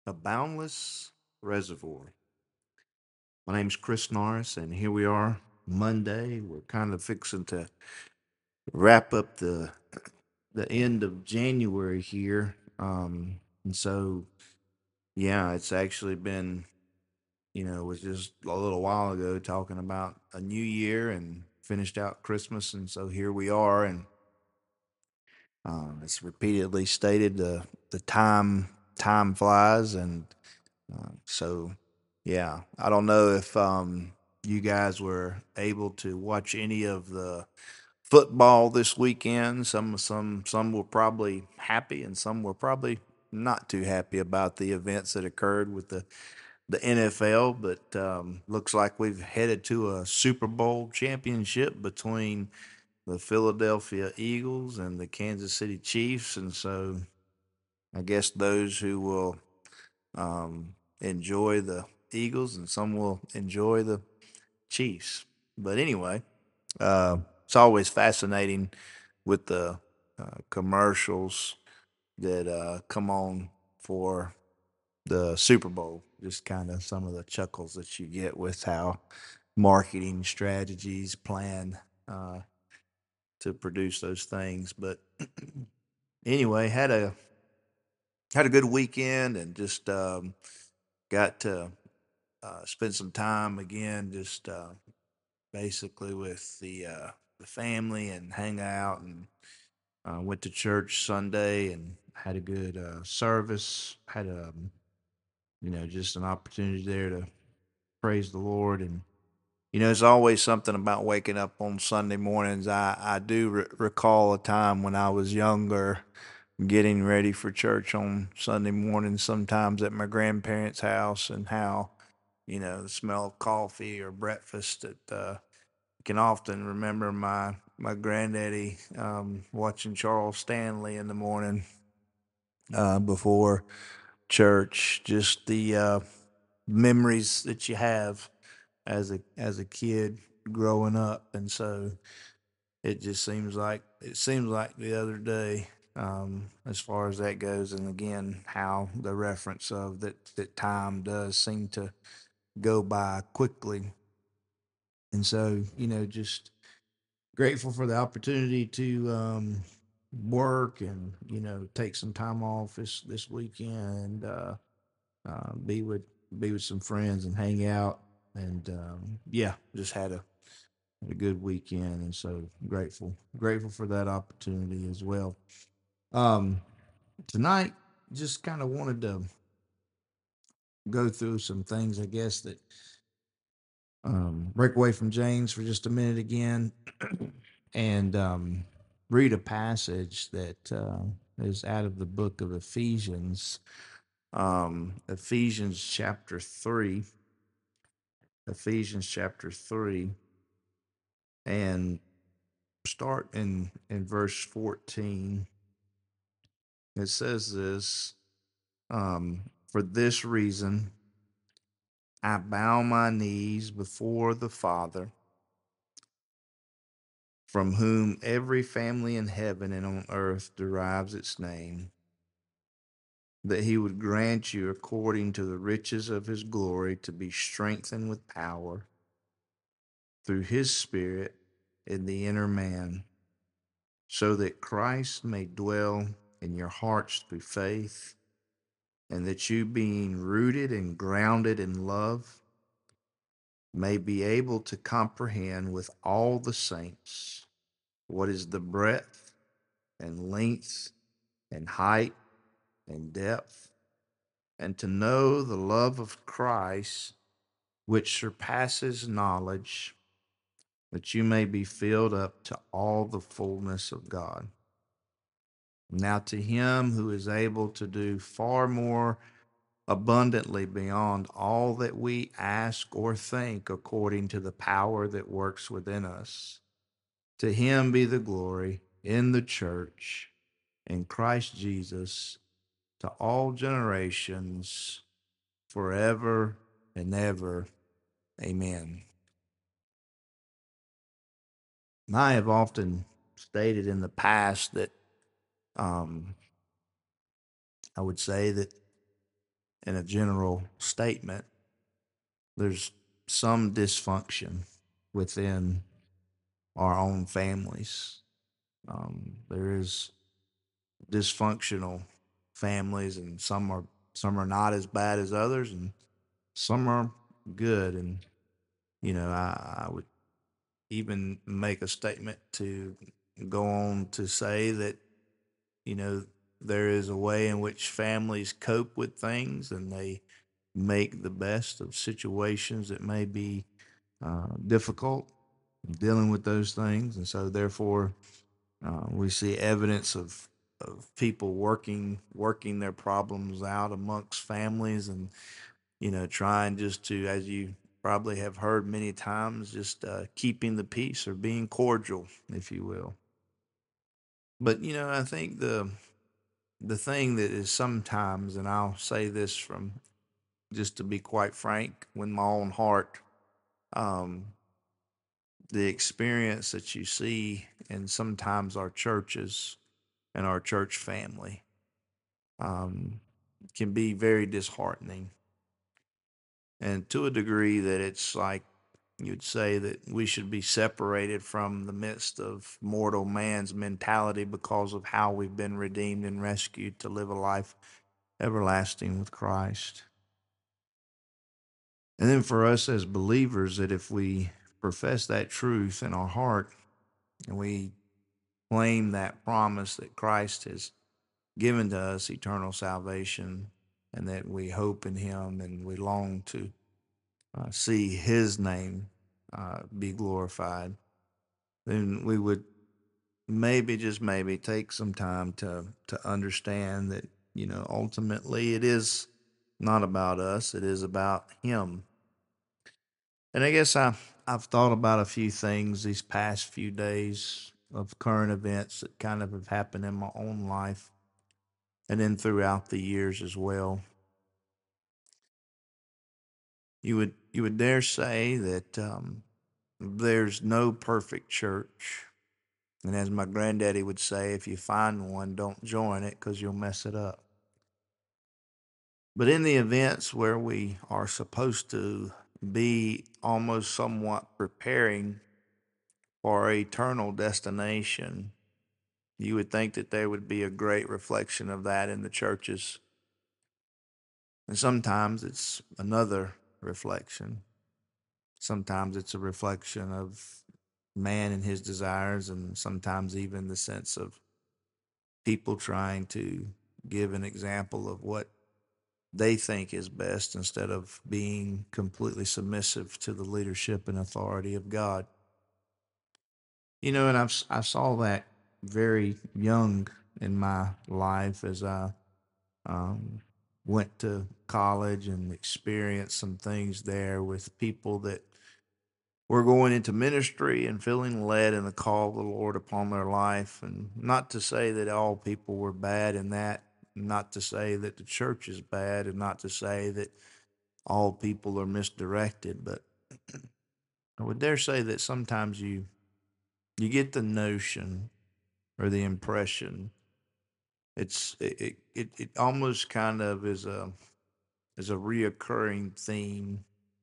A Boundless Reservoir. My name's Chris Norris, and here we are, Monday. We're kind of fixing to wrap up the end of January here. And so, yeah, it's actually been, was just a little while ago talking about a new year and finished out Christmas. And so here we are. And it's repeatedly stated the time flies. And so, yeah, I don't know if you guys were able to watch any of the football this weekend. Some were probably happy, and some were probably not too happy about the events that occurred with the NFL. But looks like we've headed to a Super Bowl championship between the Philadelphia Eagles and the Kansas City Chiefs, and so I guess those who will enjoy the Eagles, and some will enjoy the Chiefs. But anyway, it's always fascinating with the commercials that come on for the Super Bowl. Just kind of some of the chuckles that you get with how marketing strategies plan to produce those things. But anyway, had a good weekend and just got to spend some time again, just basically with the family and hang out and went to church Sunday and had a good service. Had just an opportunity there to praise the Lord. And there's always something about waking up on Sunday mornings. I do recall a time when I was younger, getting ready for church on Sunday morning, sometimes at my grandparents' house, and how the smell of coffee or breakfast that can often remember my granddaddy watching Charles Stanley in the morning before church. Just the memories that you have as a kid growing up, and so it seems like the other day, as far as that goes, and again how the reference of that time does seem to go by quickly, and so just grateful for the opportunity to work and take some time off this weekend, be with some friends and hang out, and yeah, just had a good weekend, and so grateful for that opportunity as well. Um, Tonight, just kind of wanted to go through some things, I guess, that break away from James for just a minute again, and read a passage that is out of the book of Ephesians, Ephesians chapter 3, Ephesians chapter 3, and start in verse 14. It says this, for this reason I bow my knees before the Father, from whom every family in heaven and on earth derives its name, that he would grant you, according to the riches of his glory, to be strengthened with power through his Spirit in the inner man, so that Christ may dwell in your hearts through faith, and that you, being rooted and grounded in love, may be able to comprehend with all the saints what is the breadth and length and height and depth, and to know the love of Christ, which surpasses knowledge, that you may be filled up to all the fullness of God. Now to him who is able to do far more abundantly beyond all that we ask or think, according to the power that works within us, to him be the glory in the church, in Christ Jesus, to all generations, forever and ever. Amen. I have often stated in the past that I would say that in a general statement, there's some dysfunction within our own families. There is dysfunctional families, and some are not as bad as others, and some are good. And I would even make a statement to go on to say that you know there is a way in which families cope with things, and they make the best of situations that may be difficult dealing with those things. And so therefore we see evidence of people working their problems out amongst families, and trying just to, as you probably have heard many times, just keeping the peace or being cordial, if you will. But I think the thing that is sometimes, and I'll say this from just to be quite frank with my own heart, um, the experience that you see in sometimes our churches and our church family um, can be very disheartening. And to a degree that it's like you'd say that we should be separated from the midst of mortal man's mentality because of how we've been redeemed and rescued to live a life everlasting with Christ. And then for us as believers, that if we profess that truth in our heart and we claim that promise that Christ has given to us, eternal salvation, and that we hope in Him and we long to see His name be glorified, then we would maybe, just maybe, take some time to understand that ultimately it is not about us; it is about Him. And I guess I've thought about a few things these past few days of current events that kind of have happened in my own life, and then throughout the years as well. You would dare say that there's no perfect church. And as my granddaddy would say, if you find one, don't join it because you'll mess it up. But in the events where we are supposed to be almost somewhat preparing for our eternal destination, you would think that there would be a great reflection of that in the churches. And sometimes it's another reflection. Sometimes it's a reflection of man and his desires, and sometimes even the sense of people trying to give an example of what they think is best instead of being completely submissive to the leadership and authority of God. And I saw that very young in my life as I um, went to college and experienced some things there with people that were going into ministry and feeling led in the call of the Lord upon their life. And not to say that all people were bad in that, not to say that the church is bad, and not to say that all people are misdirected, but I would dare say that sometimes you get the notion or the impression. It almost kind of is a reoccurring theme,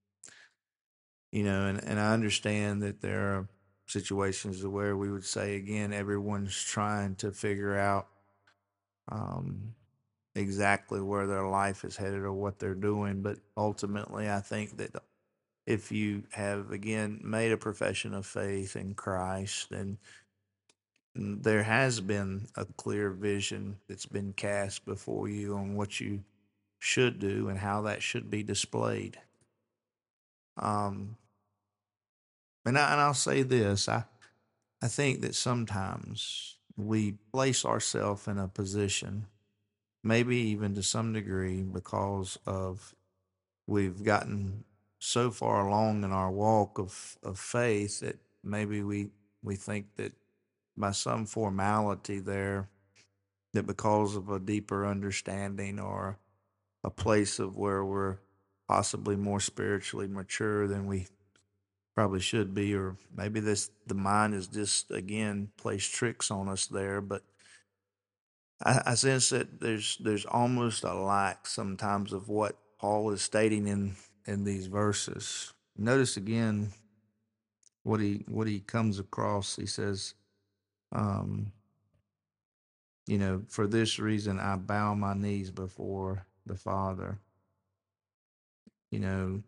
and I understand that there are situations where we would say again everyone's trying to figure out um, exactly where their life is headed or what they're doing, but ultimately I think that if you have again made a profession of faith in Christ, then there has been a clear vision that's been cast before you on what you should do and how that should be displayed. Um, and I'll say this: I think that sometimes we place ourselves in a position, maybe even to some degree, because of we've gotten so far along in our walk of faith that maybe we think that by some formality there, that because of a deeper understanding or a place of where we're possibly more spiritually mature than we probably should be, or maybe the mind is just again plays tricks on us there. But I sense that there's almost a lack sometimes of what Paul is stating in these verses. Notice again what he comes across. He says, um, for this reason I bow my knees before the Father, you know,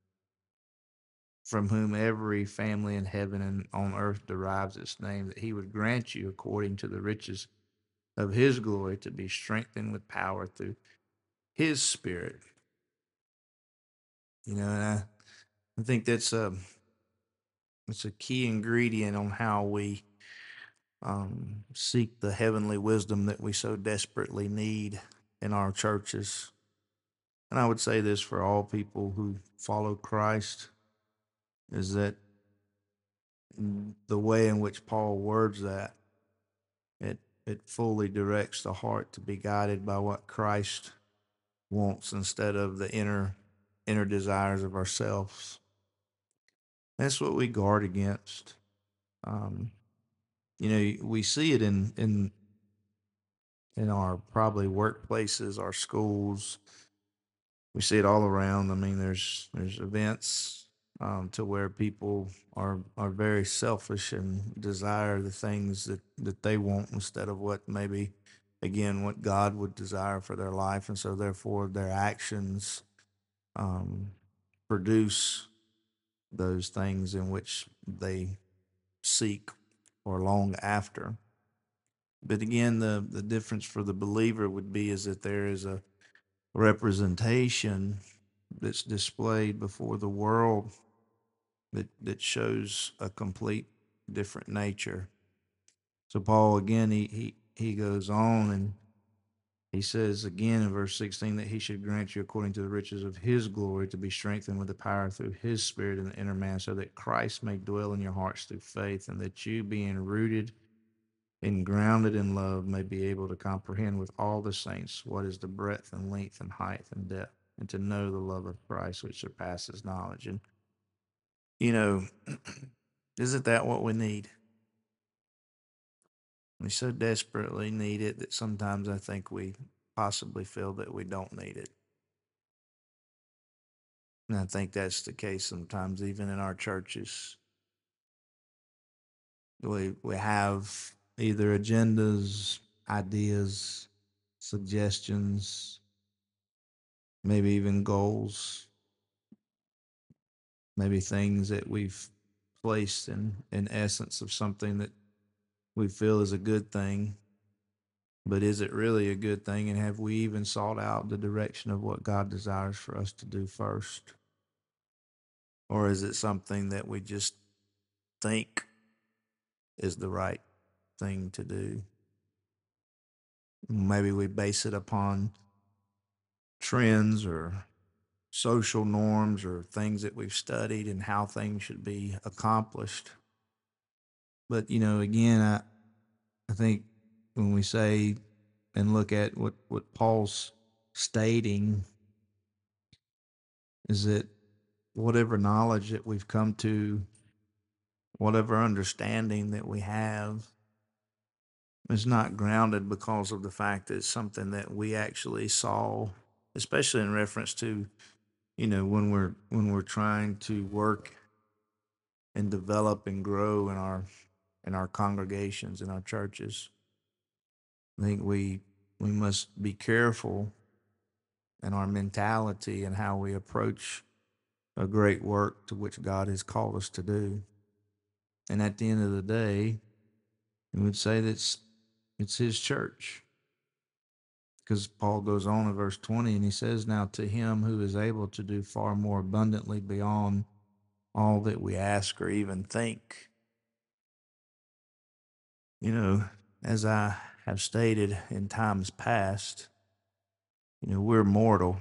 from whom every family in heaven and on earth derives its name, that he would grant you according to the riches of his glory to be strengthened with power through his spirit. And I think it's a key ingredient on how we seek the heavenly wisdom that we so desperately need in our churches. And I would say this for all people who follow Christ, is that the way in which Paul words that, it it fully directs the heart to be guided by what Christ wants instead of the inner desires of ourselves. That's what we guard against. Um, we see it in our probably workplaces, our schools. We see it all around. I mean, there's events to where people are very selfish and desire the things that they want instead of what maybe again what God would desire for their life, and so therefore their actions um, produce those things in which they seek or long after. But again, the difference for the believer would be is that there is a representation that's displayed before the world that shows a complete different nature. So Paul again he goes on and he says again in verse 16 that he should grant you according to the riches of his glory to be strengthened with the power through his spirit in the inner man, so that Christ may dwell in your hearts through faith, and that you being rooted and grounded in love may be able to comprehend with all the saints what is the breadth and length and height and depth, and to know the love of Christ which surpasses knowledge. And you know, isn't that what we need? We so desperately need it that sometimes I think we possibly feel that we don't need it. And I think that's the case sometimes, even in our churches. We have either agendas, ideas, suggestions, maybe even goals, maybe things that we've placed in essence of something that we feel is a good thing. But is it really a good thing? And have we even sought out the direction of what God desires for us to do first? Or is it something that we just think is the right thing to do? Maybe we base it upon trends or social norms or things that we've studied and how things should be accomplished. But, again, I think when we say and look at what Paul's stating is that whatever knowledge that we've come to, whatever understanding that we have, is not grounded because of the fact that it's something that we actually saw, especially in reference to, when we're trying to work and develop and grow in our congregations, in our churches. I think we must be careful in our mentality and how we approach a great work to which God has called us to do. And at the end of the day, we would say that it's his church. Because Paul goes on in verse 20 and he says, now to him who is able to do far more abundantly beyond all that we ask or even think. As I have stated in times past, we're mortal.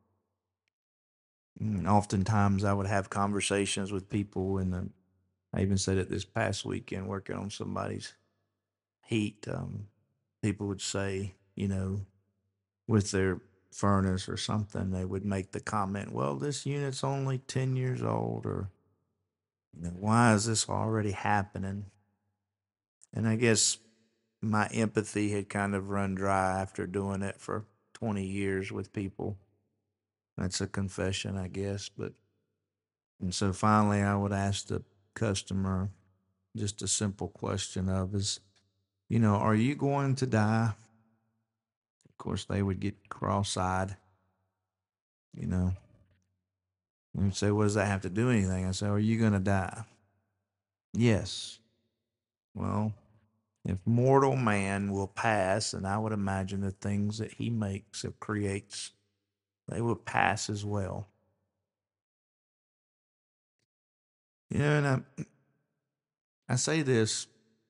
And oftentimes I would have conversations with people, and I even said it this past weekend working on somebody's heat. People would say, with their furnace or something, they would make the comment, well, this unit's only 10 years old, or, why is this already happening? And I guess my empathy had kind of run dry after doing it for 20 years with people. That's a confession, I guess. And so finally, I would ask the customer just a simple question of are you going to die? Of course, they would get cross-eyed, you know, and say, what does that have to do with anything? I say, are you going to die? Yes. Well, if mortal man will pass, and I would imagine the things that he makes or creates, they will pass as well. And I say this,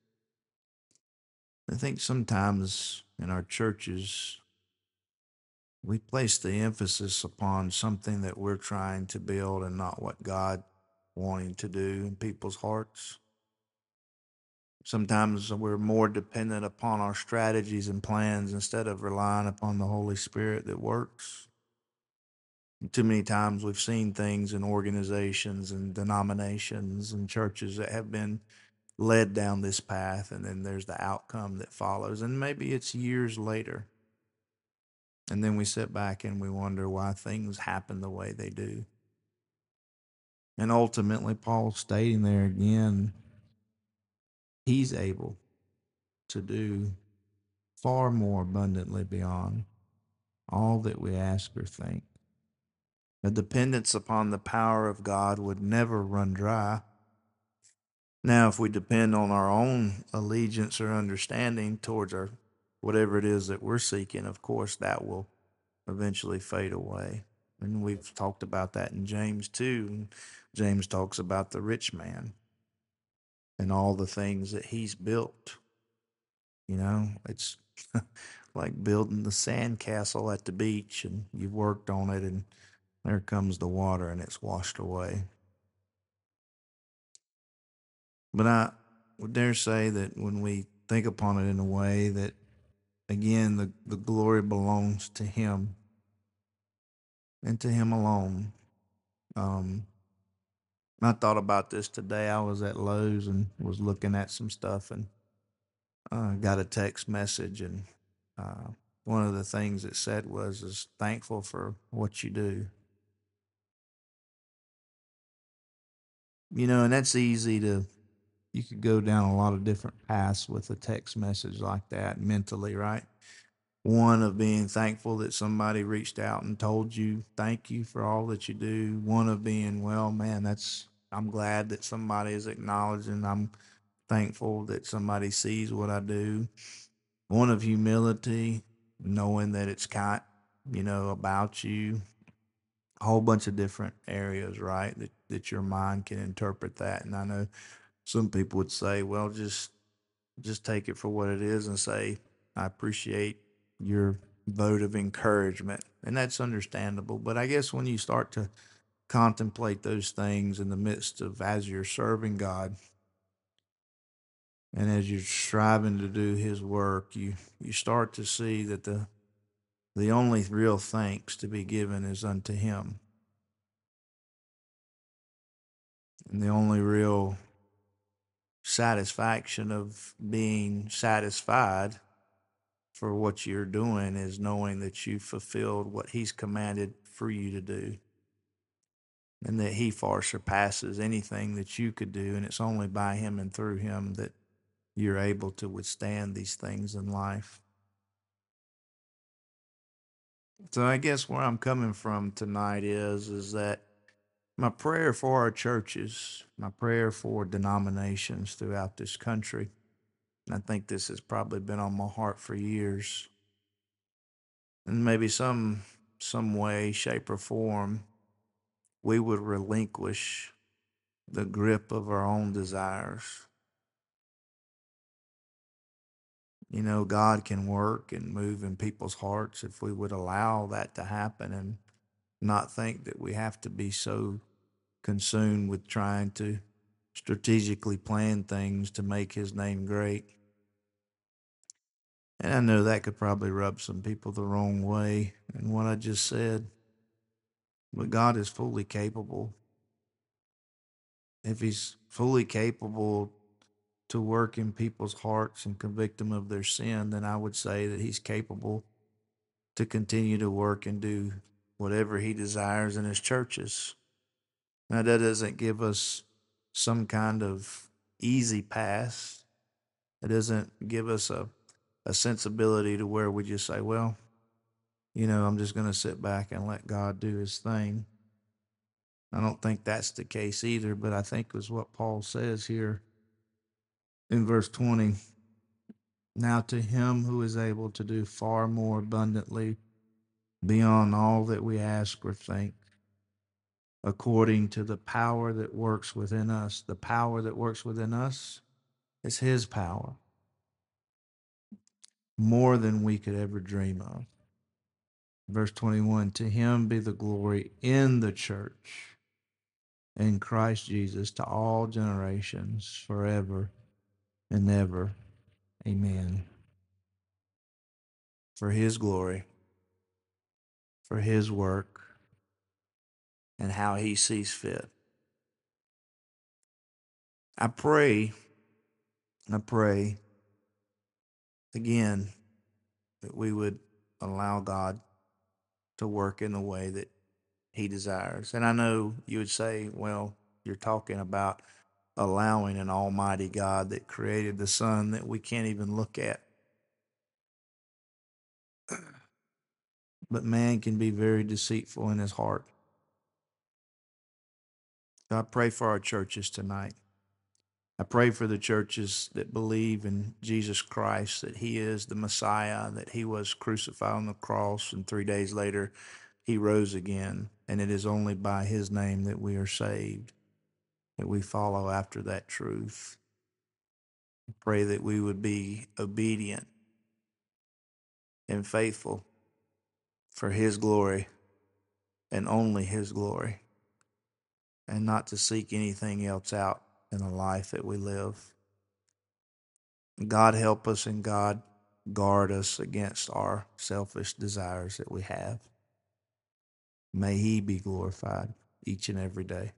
I think sometimes in our churches, we place the emphasis upon something that we're trying to build and not what God wanting to do in people's hearts. Sometimes we're more dependent upon our strategies and plans instead of relying upon the Holy Spirit that works. Too many times we've seen things in organizations and denominations and churches that have been led down this path, and then there's the outcome that follows. And maybe it's years later. And then we sit back and we wonder why things happen the way they do. And ultimately, Paul's stating there again, he's able to do far more abundantly beyond all that we ask or think. A dependence upon the power of God would never run dry. Now, if we depend on our own allegiance or understanding towards our whatever it is that we're seeking, of course, that will eventually fade away. And we've talked about that in James too. James talks about the rich man and all the things that he's built. It's like building the sandcastle at the beach, and you've worked on it, and there comes the water and it's washed away. But I would dare say that when we think upon it in a way that, again, the glory belongs to Him and to Him alone. Um, I thought about this today. I was at Lowe's and was looking at some stuff, and got a text message, and one of the things it said is thankful for what you do. And that's easy you could go down a lot of different paths with a text message like that mentally, right? One of being thankful that somebody reached out and told you thank you for all that you do. One of being, well, man, I'm glad that somebody is acknowledging. I'm thankful that somebody sees what I do. One of humility, knowing that it's kind, about you. A whole bunch of different areas, right? That your mind can interpret that. And I know some people would say, well, just take it for what it is and say, I appreciate your vote of encouragement. And that's understandable. But I guess when you start to contemplate those things in the midst of as you're serving God and as you're striving to do His work, you start to see that the only real thanks to be given is unto Him. And the only real satisfaction of being satisfied for what you're doing is knowing that you fulfilled what He's commanded for you to do, and that He far surpasses anything that you could do. And it's only by Him and through Him that you're able to withstand these things in life. So I guess where I'm coming from tonight is that my prayer for our churches, my prayer for denominations throughout this country, and I think this has probably been on my heart for years, and maybe some way, shape, or form, we would relinquish the grip of our own desires. God can work and move in people's hearts if we would allow that to happen and not think that we have to be so consumed with trying to strategically plan things to make His name great. And I know that could probably rub some people the wrong way in what I just said, but God is fully capable. If He's fully capable to work in people's hearts and convict them of their sin, then I would say that he's capable to continue to work and do whatever he desires in his churches. Now, that doesn't give us some kind of easy pass. It doesn't give us a sensibility to where we just say, well, I'm just going to sit back and let God do his thing. I don't think that's the case either, but I think is what Paul says here in verse 20. Now to him who is able to do far more abundantly beyond all that we ask or think, according to the power that works within us. The power that works within us is his power, more than we could ever dream of. Verse 21, to him be the glory in the church, in Christ Jesus, to all generations, forever and ever. Amen. For his glory, for his work, and how he sees fit. I pray again that we would allow God to work in the way that he desires. And I know you would say, well, you're talking about allowing an almighty God that created the sun that we can't even look at. But man can be very deceitful in his heart. So I pray for our churches tonight. I pray for the churches that believe in Jesus Christ, that he is the Messiah, that he was crucified on the cross, and 3 days later he rose again. And it is only by his name that we are saved, that we follow after that truth. I pray that we would be obedient and faithful for his glory and only his glory, and not to seek anything else out in the life that we live. God help us, and God guard us against our selfish desires that we have. May he be glorified each and every day.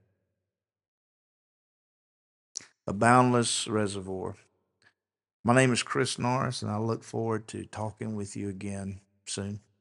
A Boundless Reservoir. My name is Chris Norris, and I look forward to talking with you again soon.